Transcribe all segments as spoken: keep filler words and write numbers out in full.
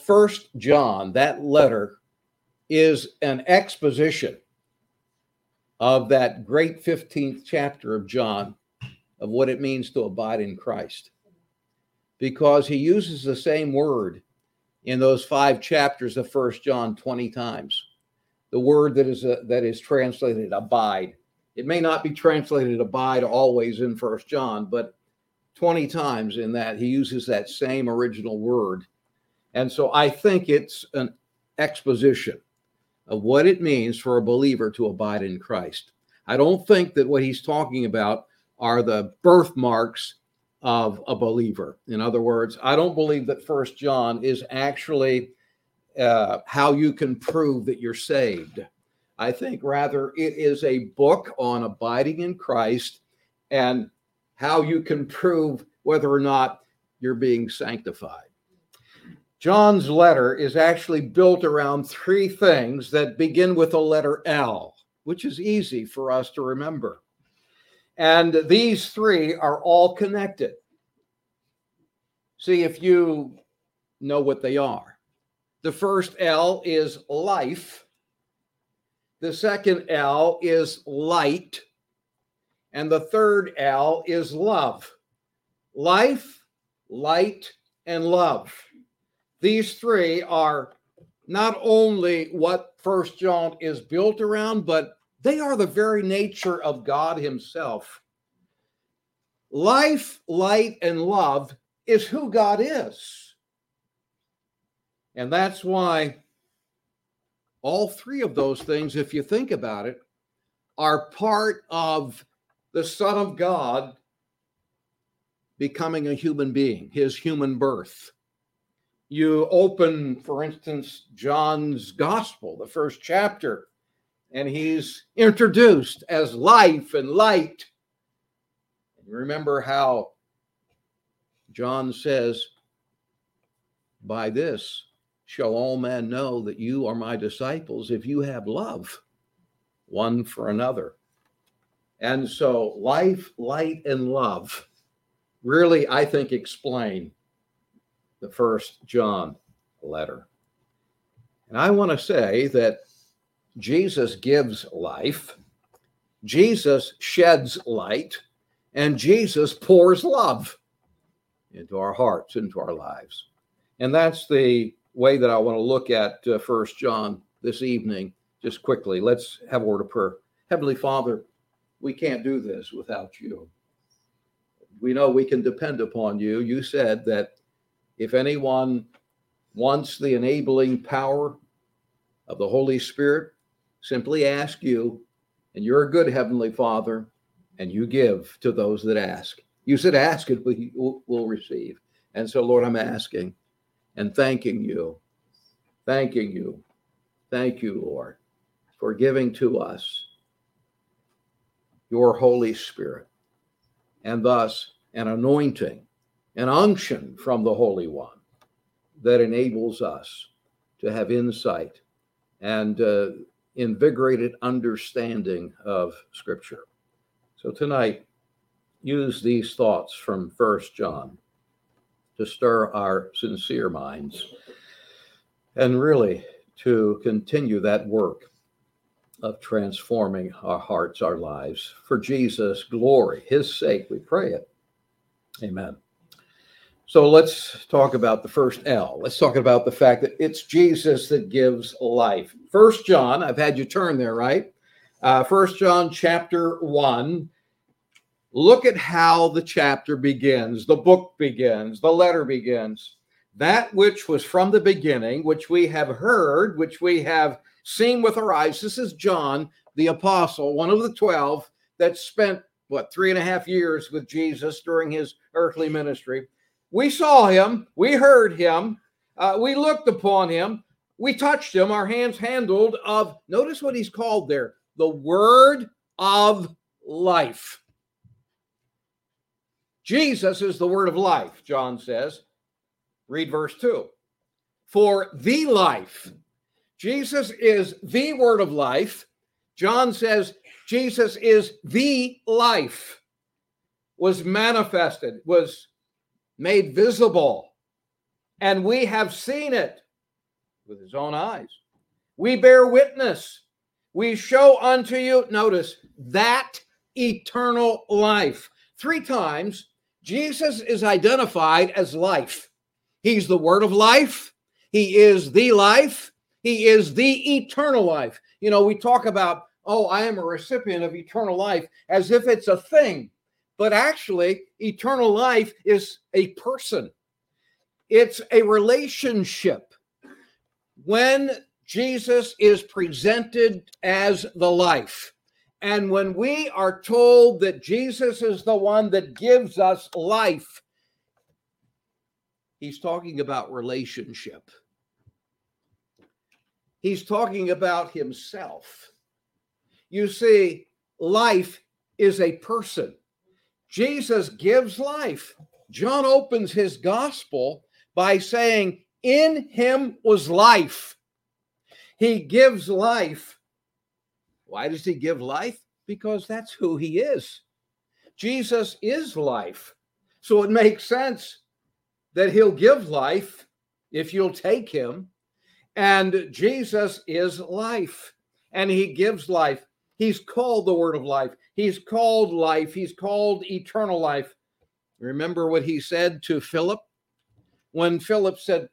First John, that letter, is an exposition of that great fifteenth chapter of John, of what it means to abide in Christ. Because he uses the same word in those five chapters of First John twenty times. The word that is a, that is translated abide. It may not be translated abide always in First John, but twenty times in that he uses that same original word. And so I think it's an exposition of what it means for a believer to abide in Christ. I don't think that what he's talking about are the birthmarks of a believer. In other words, I don't believe that First John is actually uh, how you can prove that you're saved. I think rather it is a book on abiding in Christ and how you can prove whether or not you're being sanctified. John's letter is actually built around three things that begin with the letter L, which is easy for us to remember. And these three are all connected. See if you know what they are. The first L is life. The second L is light. And the third L is love. Life, light, and love. These three are not only what First John is built around, but they are the very nature of God himself. Life, light, and love is who God is. And that's why all three of those things, if you think about it, are part of the Son of God becoming a human being, his human birth. You open, for instance, John's Gospel, the first chapter, and he's introduced as life and light. And remember how John says, by this shall all men know that you are my disciples if you have love one for another. And so life, light, and love really, I think, explain the First John letter. And I want to say that Jesus gives life, Jesus sheds light, and Jesus pours love into our hearts, into our lives. And that's the way that I want to look at uh, First John this evening. Just quickly, let's have a word of prayer. Heavenly Father, we can't do this without you. We know we can depend upon you. You said that if anyone wants the enabling power of the Holy Spirit, simply ask you, and you're a good Heavenly Father, and you give to those that ask. You said ask and we will receive. And so, Lord, I'm asking and thanking you, thanking you, thank you, Lord, for giving to us your Holy Spirit, and thus an anointing, an unction from the Holy One that enables us to have insight and uh, invigorated understanding of Scripture. So tonight, use these thoughts from First John to stir our sincere minds and really to continue that work of transforming our hearts, our lives. For Jesus' glory, his sake, we pray it. Amen. So let's talk about the first L. Let's talk about the fact that it's Jesus that gives life. First John, I've had you turn there, right? Uh, First John chapter one. Look at how the chapter begins, the book begins, the letter begins. That which was from the beginning, which we have heard, which we have seen with our eyes. This is John, the apostle, one of the twelve that spent, what, three and a half years with Jesus during his earthly ministry. We saw him, we heard him, uh, we looked upon him, we touched him, our hands handled of, notice what he's called there, the word of life. Jesus is the word of life, John says. Read verse two. For the life. Jesus is the word of life. John says Jesus is the life. Was manifested, was made visible. And we have seen it. with his own eyes. We bear witness. We show unto you, notice, that eternal life. Three times, Jesus is identified as life. He's the word of life. He is the life. He is the eternal life. You know, we talk about, oh, I am a recipient of eternal life as if it's a thing. But actually, eternal life is a person. It's a relationship. When Jesus is presented as the life, and when we are told that Jesus is the one that gives us life, he's talking about relationship. He's talking about himself. You see, life is a person. Jesus gives life. John opens his gospel by saying, in him was life. He gives life. Why does he give life? Because that's who he is. Jesus is life. So it makes sense that he'll give life if you'll take him. And Jesus is life, and he gives life. He's called the word of life. He's called life. He's called eternal life. Remember what he said to Philip? When Philip said,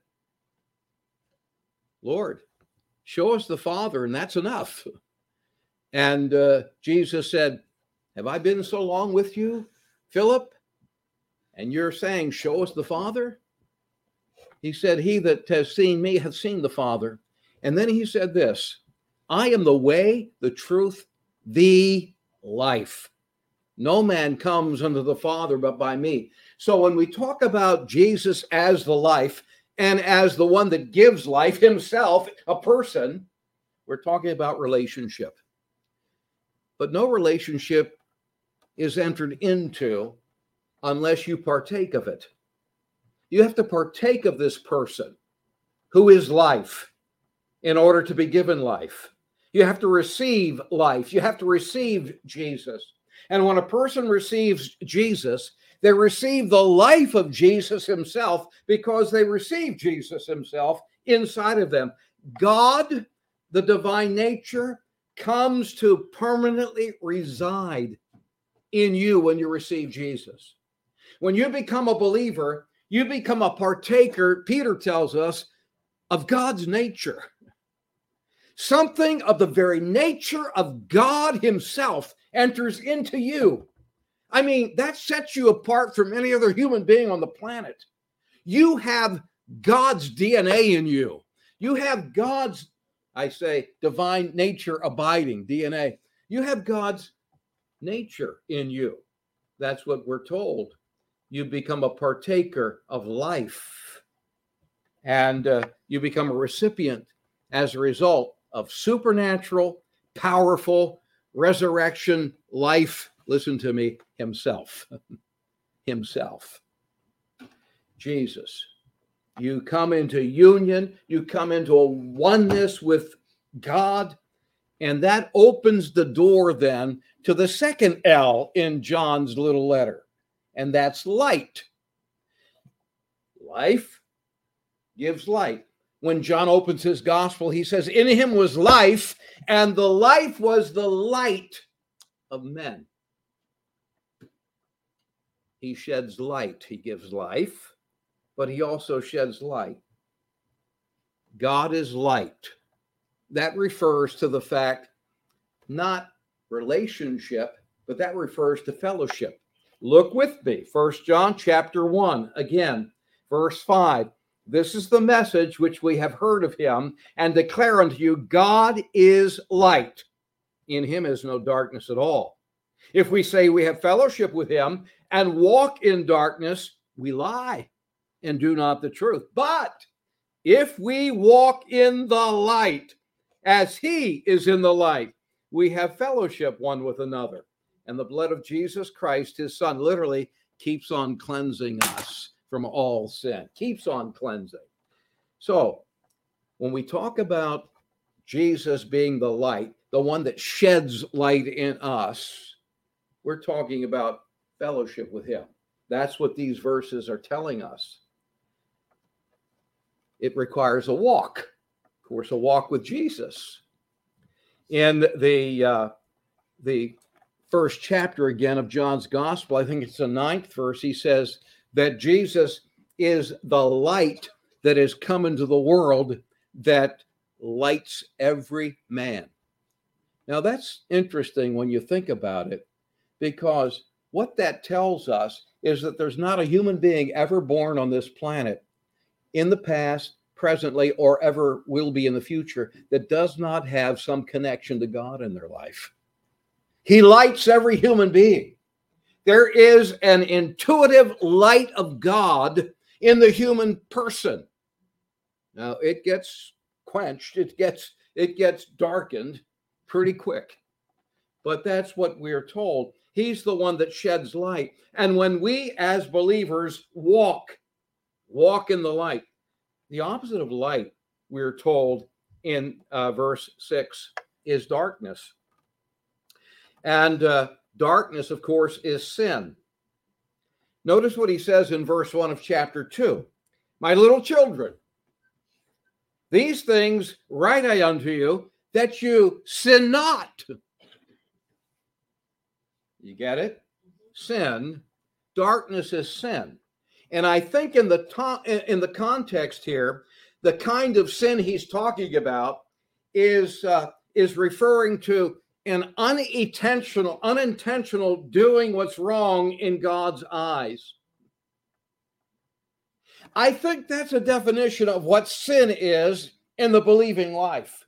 Lord, show us the Father, and that's enough. And uh, Jesus said, have I been so long with you, Philip? And you're saying, show us the Father? He said, he that has seen me has seen the Father. And then he said this, I am the way, the truth, the life. No man comes unto the Father but by me. So when we talk about Jesus as the life and as the one that gives life himself, a person, we're talking about relationship. But no relationship is entered into unless you partake of it. You have to partake of this person who is life in order to be given life. You have to receive life. You have to receive Jesus. And when a person receives Jesus, they receive the life of Jesus himself because they receive Jesus himself inside of them. God, the divine nature, comes to permanently reside in you when you receive Jesus. When you become a believer, you become a partaker, Peter tells us, of God's nature. Something of the very nature of God himself enters into you. I mean, that sets you apart from any other human being on the planet. You have God's D N A in you. You have God's, I say, divine nature abiding, D N A. You have God's nature in you. That's what we're told. You become a partaker of life. And uh, you become a recipient as a result of supernatural, powerful, resurrection life. Listen to me, himself. Himself. Jesus. You come into union, you come into a oneness with God, and that opens the door then to the second L in John's little letter, and that's light. Life gives light. When John opens his gospel, he says, in him was life, and the life was the light of men. He sheds light. He gives life, but he also sheds light. God is light. That refers to the fact, not relationship, but that refers to fellowship. Look with me, First John chapter one, again, verse five. This is the message which we have heard of him and declare unto you, God is light. In him is no darkness at all. If we say we have fellowship with him and walk in darkness, we lie and do not the truth. But if we walk in the light, as he is in the light, we have fellowship one with another. And the blood of Jesus Christ, his son, literally keeps on cleansing us from all sin, keeps on cleansing. So when we talk about Jesus being the light, the one that sheds light in us, we're talking about fellowship with him. That's what these verses are telling us. It requires a walk. course, a walk with Jesus. In the uh, the first chapter again of John's Gospel, I think it's the ninth verse, he says that Jesus is the light that has come into the world that lights every man. Now, that's interesting when you think about it, because what that tells us is that there's not a human being ever born on this planet in the past, presently, or ever will be in the future that does not have some connection to God in their life. He lights every human being. There is an intuitive light of God in the human person. Now, it gets quenched, it gets it gets darkened pretty quick. But that's what we're told. He's the one that sheds light. And when we as believers walk, walk in the light, the opposite of light, we're told in uh, verse six, is darkness. And uh, darkness, of course, is sin. Notice what he says in verse one of chapter two. My little children, these things write I unto you, that you sin not. You get it? Sin. Darkness is sin. And I think in the to- in the context here, the kind of sin he's talking about is uh, is referring to an unintentional, unintentional doing what's wrong in God's eyes. I think that's a definition of what sin is in the believing life.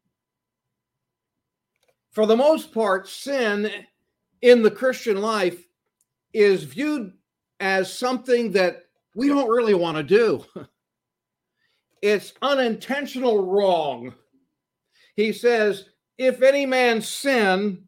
For the most part, sin in the Christian life is viewed as something that we don't really want to do. It's unintentional wrong. He says, if any man sin,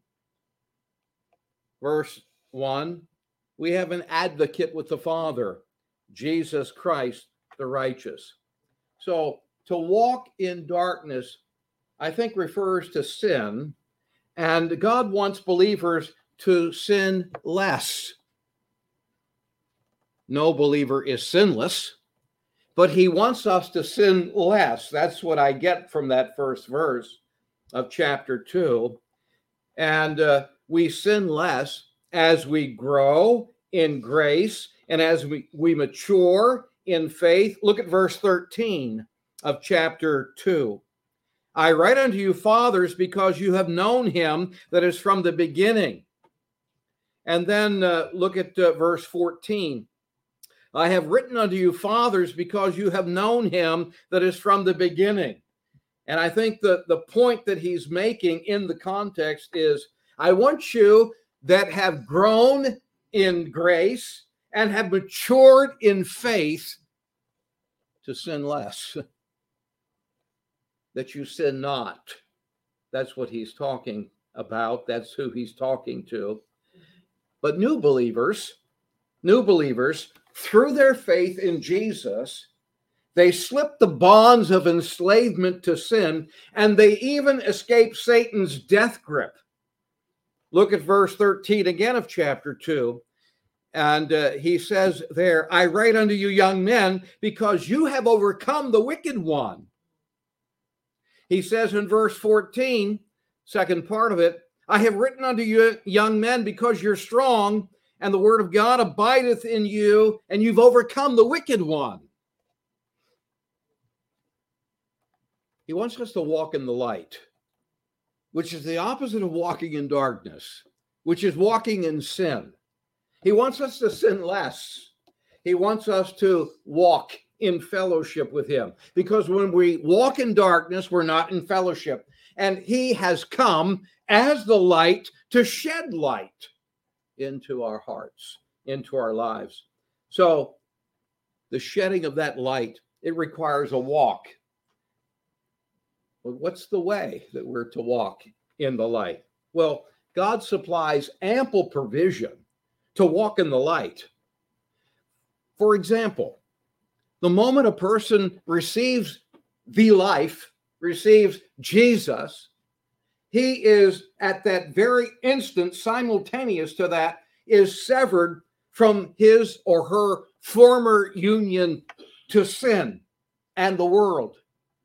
verse one, we have an advocate with the Father, Jesus Christ, the righteous. So to walk in darkness, I think, refers to sin, and God wants believers to sin less. No believer is sinless, but he wants us to sin less. That's what I get from that first verse of chapter two. And uh, we sin less as we grow in grace and as we, we mature in faith. Look at verse thirteen of chapter two. I write unto you, fathers, because you have known him that is from the beginning. And then uh, look at uh, verse fourteen. I have written unto you, fathers, because you have known him that is from the beginning. And I think that the point that he's making in the context is, I want you that have grown in grace and have matured in faith to sin less, that you sin not. That's what he's talking about. That's who he's talking to. But new believers, new believers, through their faith in Jesus, they slip the bonds of enslavement to sin, and they even escape Satan's death grip. Look at verse thirteen again of chapter two. And uh, he says there, I write unto you, young men, because you have overcome the wicked one. He says in verse fourteen, second part of it, I have written unto you, young men, because you're strong, and the word of God abideth in you, and you've overcome the wicked one. He wants us to walk in the light, which is the opposite of walking in darkness, which is walking in sin. He wants us to sin less. He wants us to walk in fellowship with him, because when we walk in darkness, we're not in fellowship. And he has come as the light to shed light into our hearts, into our lives. So the shedding of that light, it requires a walk. Well, what's the way that we're to walk in the light? Well, God supplies ample provision to walk in the light. For example, the moment a person receives the life, receives Jesus, he is at that very instant, simultaneous to that, is severed from his or her former union to sin and the world.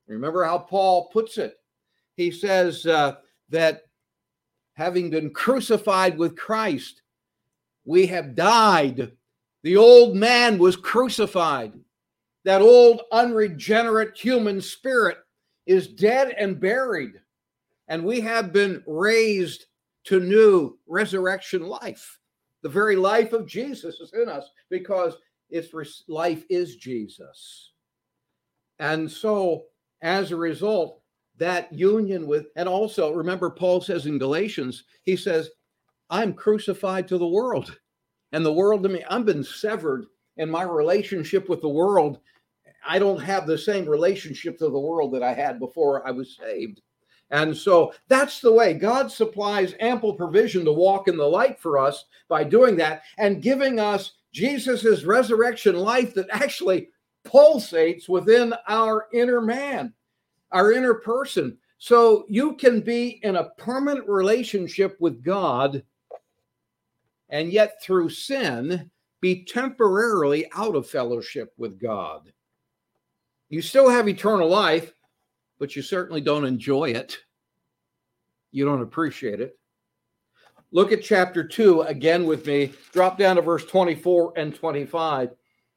Remember how Paul puts it. He says uh, that having been crucified with Christ, we have died. The old man was crucified. That old unregenerate human spirit is dead and buried. And we have been raised to new resurrection life. The very life of Jesus is in us because its life is Jesus. And so as a result, that union with, and also remember Paul says in Galatians, he says, I'm crucified to the world and the world to me. I've been severed in my relationship with the world. I don't have the same relationship to the world that I had before I was saved. And so that's the way God supplies ample provision to walk in the light for us by doing that and giving us Jesus's resurrection life that actually pulsates within our inner man, our inner person. So you can be in a permanent relationship with God and yet through sin be temporarily out of fellowship with God. You still have eternal life, but you certainly don't enjoy it. You don't appreciate it. Look at chapter two again with me. Drop down to verse twenty-four and twenty-five.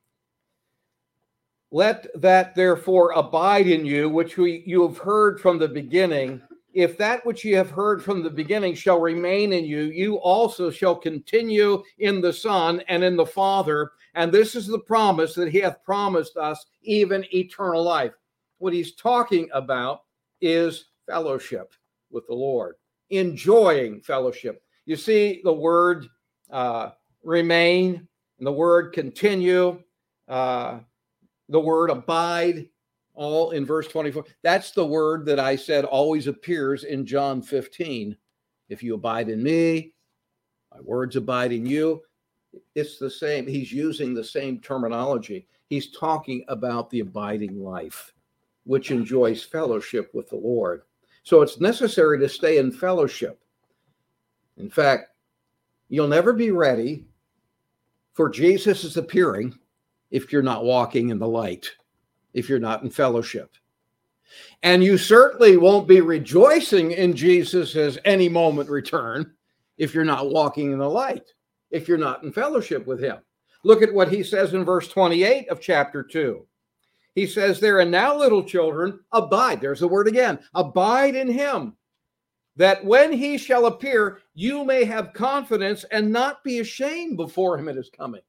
Let that therefore abide in you, which we, you have heard from the beginning. If that which you have heard from the beginning shall remain in you, you also shall continue in the Son and in the Father. And this is the promise that he hath promised us, even eternal life. What he's talking about is fellowship with the Lord, enjoying fellowship. You see the word uh, remain and the word continue, uh, the word abide, all in verse twenty-four. That's the word that I said always appears in John fifteen. If you abide in me, my words abide in you. It's the same. He's using the same terminology. He's talking about the abiding life, which enjoys fellowship with the Lord. So it's necessary to stay in fellowship. In fact, you'll never be ready for Jesus' appearing if you're not walking in the light, if you're not in fellowship. And you certainly won't be rejoicing in Jesus' any moment return if you're not walking in the light, if you're not in fellowship with him. Look at what he says in verse twenty-eight of chapter two. He says there, and now little children, abide. There's the word again. Abide in him, that when he shall appear, you may have confidence and not be ashamed before him at his coming.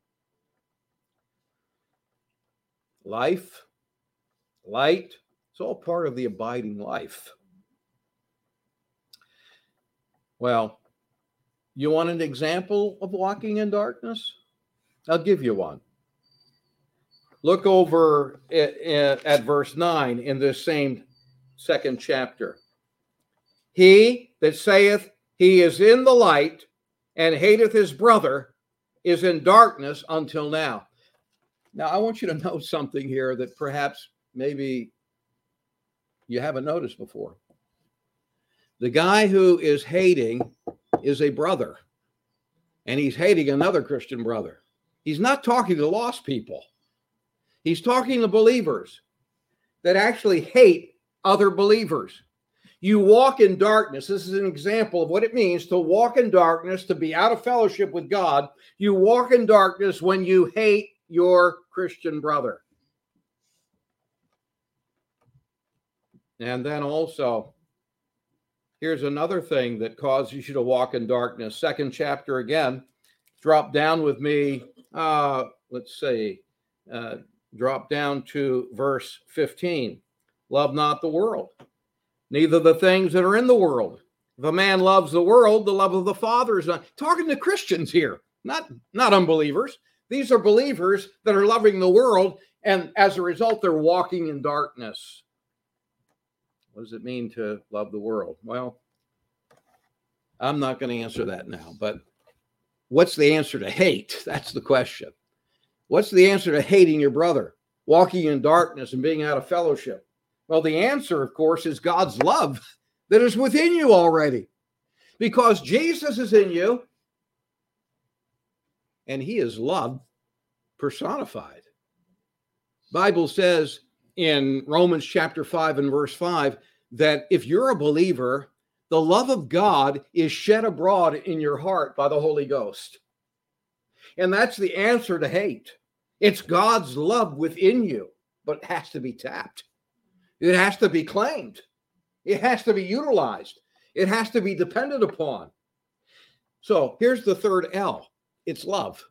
Life, light, it's all part of the abiding life. Well, you want an example of walking in darkness? I'll give you one. Look over at, at verse nine in this same second chapter. He that saith he is in the light and hateth his brother is in darkness until now. Now, I want you to know something here that perhaps maybe you haven't noticed before. The guy who is hating is a brother, and he's hating another Christian brother. He's not talking to lost people. He's talking to believers that actually hate other believers. You walk in darkness. This is an example of what it means to walk in darkness, to be out of fellowship with God. You walk in darkness when you hate your Christian brother. And then also, here's another thing that causes you to walk in darkness. Second chapter again. Drop down with me. Uh, let's see. Uh, drop down to verse fifteen. Love not the world, neither the things that are in the world. If a man loves the world, the love of the Father is not. Talking to Christians here, not, not unbelievers. These are believers that are loving the world, and as a result, they're walking in darkness. What does it mean to love the world? Well, I'm not going to answer that now, but what's the answer to hate? That's the question. What's the answer to hating your brother, walking in darkness and being out of fellowship? Well, the answer, of course, is God's love that is within you already, because Jesus is in you and he is love personified. Bible says in Romans chapter five and verse five that if you're a believer, the love of God is shed abroad in your heart by the Holy Ghost. And that's the answer to hate. It's God's love within you, but it has to be tapped. It has to be claimed. It has to be utilized. It has to be depended upon. So here's the third L. It's love.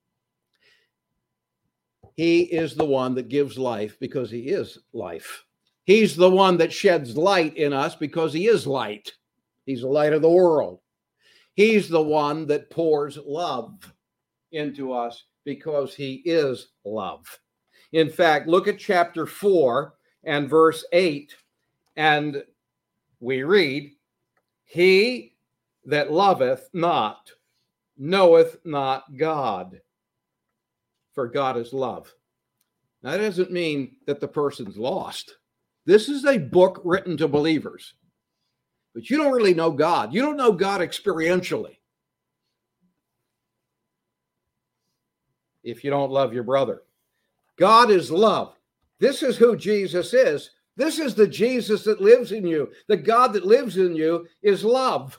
He is the one that gives life because he is life. He's the one that sheds light in us because he is light. He's the light of the world. He's the one that pours love into us because he is love. In fact, look at chapter four and verse eight, and we read, he that loveth not knoweth not God, for God is love. Now, that doesn't mean that the person's lost. This is a book written to believers, but you don't really know God. You don't know God experientially if you don't love your brother. God is love. This is who Jesus is. This is the Jesus that lives in you. The God that lives in you is love.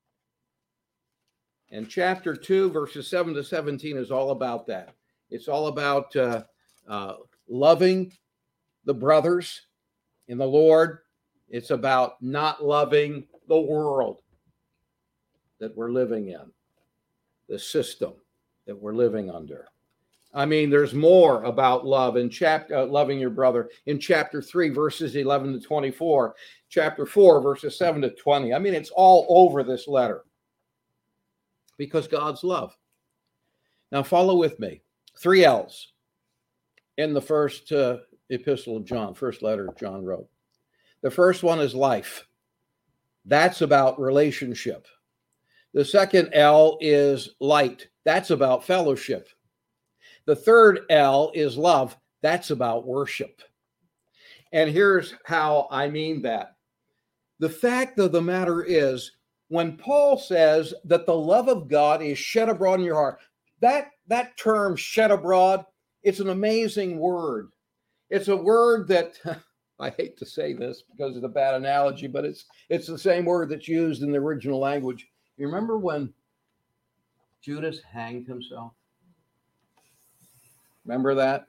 And chapter two, verses seven to seventeen is all about that. It's all about uh, uh, loving the brothers in the Lord. It's about not loving the world that we're living in, the system that we're living under. I mean, there's more about love in chapter uh, loving your brother in chapter three, verses eleven to twenty-four, chapter four, verses seven to twenty. I mean, it's all over this letter because God's love. Now, follow with me. Three L's in the first uh, epistle of John, first letter John wrote. The first one is life. That's about relationship. The second L is light. That's about fellowship. The third L is love. That's about worship. And here's how I mean that. The fact of the matter is, when Paul says that the love of God is shed abroad in your heart, that, that term shed abroad, it's an amazing word. It's a word that, I hate to say this because it's a bad analogy, but it's it's the same word that's used in the original language. You remember when Judas hanged himself? Remember that?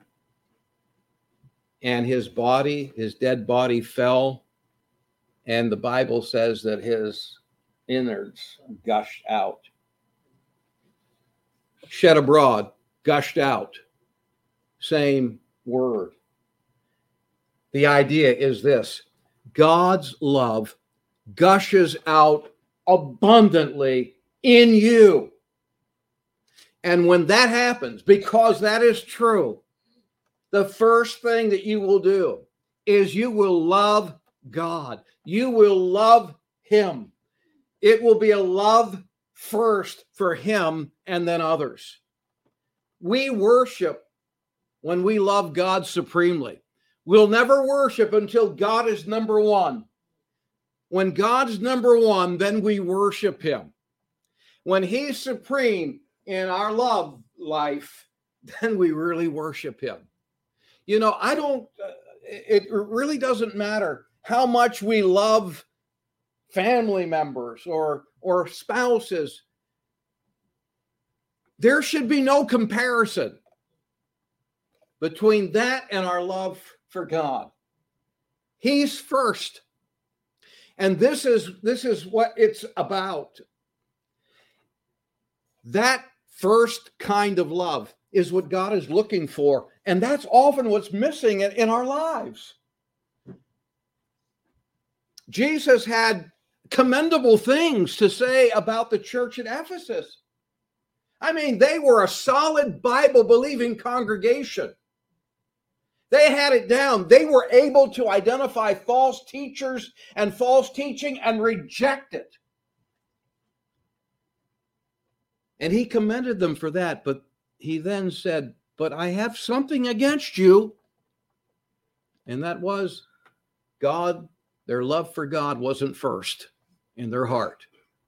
And his body, his dead body fell, and the Bible says that his innards gushed out. Shed abroad, gushed out. Same word. The idea is this: God's love gushes out abundantly in you. And when that happens, because that is true, the first thing that you will do is you will love God. You will love him. It will be a love first for him and then others. We worship when we love God supremely. We'll never worship until God is number one. When God's number one, then we worship him. When he's supreme in our love life, then we really worship him. You know, I don't, uh, it really doesn't matter how much we love family members or, or spouses. There should be no comparison between that and our love for God. He's first. And this is, this is what it's about. That first kind of love is what God is looking for. And that's often what's missing in, in our lives. Jesus had commendable things to say about the church at Ephesus. I mean, they were a solid Bible-believing congregation. They had it down. They were able to identify false teachers and false teaching and reject it. And he commended them for that. But he then said, but I have something against you. And that was God, their love for God wasn't first in their heart.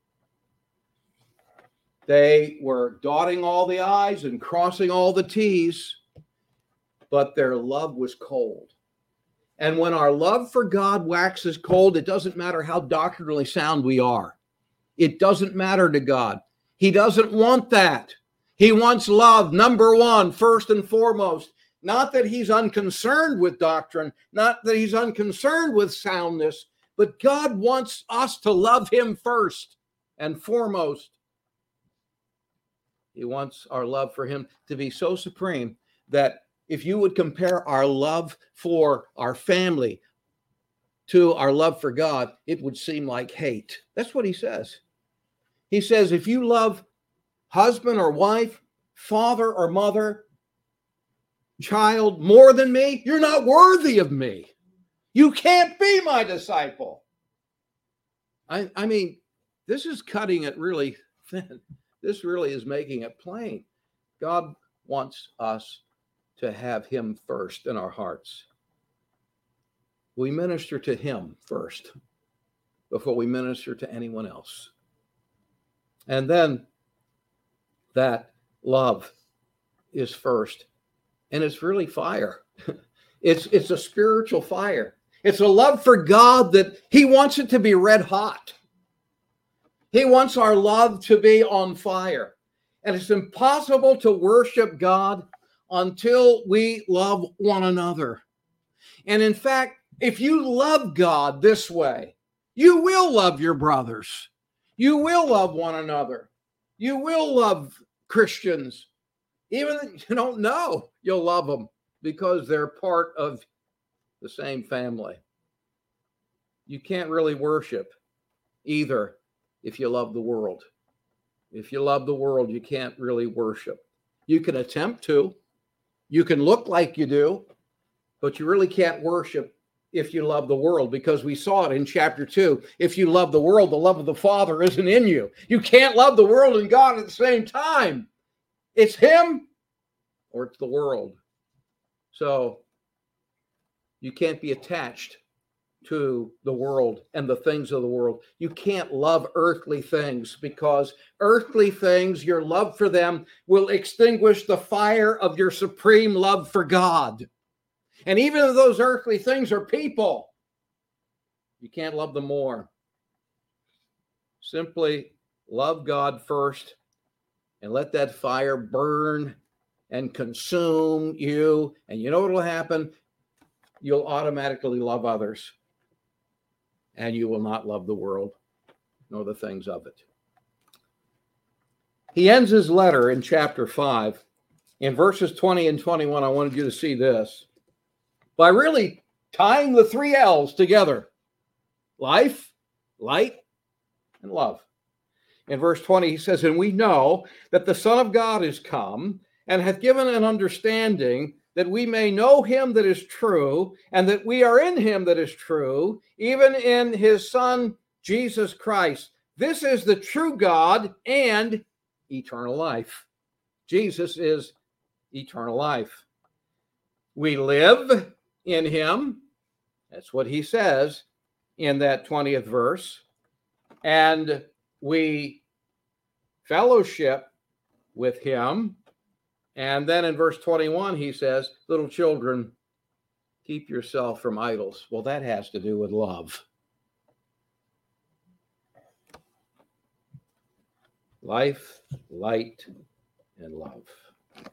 They were dotting all the I's and crossing all the T's, but their love was cold. And when our love for God waxes cold, it doesn't matter how doctrinally sound we are. It doesn't matter to God. He doesn't want that. He wants love, number one, first and foremost. Not that he's unconcerned with doctrine, not that he's unconcerned with soundness, but God wants us to love him first and foremost. He wants our love for him to be so supreme that if you would compare our love for our family to our love for God, it would seem like hate. That's what he says. He says, if you love husband or wife, father or mother, child more than me, you're not worthy of me. You can't be my disciple. I, I mean, this is cutting it really thin. This really is making it plain. God wants us to have him first in our hearts. We minister to him first before we minister to anyone else. And then that love is first. And it's really fire. It's, it's a spiritual fire. It's a love for God that he wants it to be red hot. He wants our love to be on fire. And it's impossible to worship God until we love one another. And in fact, if you love God this way, you will love your brothers. You will love one another. You will love Christians. Even if you don't know, you'll love them because they're part of the same family. You can't really worship either if you love the world. If you love the world, you can't really worship. You can attempt to. You can look like you do, but you really can't worship if you love the world, because we saw it in chapter two. If you love the world, the love of the Father isn't in you. You can't love the world and God at the same time. It's him or it's the world. So you can't be attached to the world and the things of the world. You can't love earthly things, because earthly things, your love for them will extinguish the fire of your supreme love for God. And even if those earthly things are people, you can't love them more. Simply love God first and let that fire burn and consume you. And you know what will happen? You'll automatically love others. And you will not love the world nor the things of it. He ends his letter in chapter five. In verses twenty and twenty-one, I wanted you to see this. By really tying the three L's together. Life, light, and love. In verse twenty, he says, and we know that the Son of God is come and hath given an understanding that we may know him that is true, and that we are in him that is true, even in his Son, Jesus Christ. This is the true God and eternal life. Jesus is eternal life. We live in him. That's what he says in that twentieth verse. And we fellowship with him. And then in verse twenty-one, he says, little children, keep yourself from idols. Well, that has to do with love. Life, light, and love.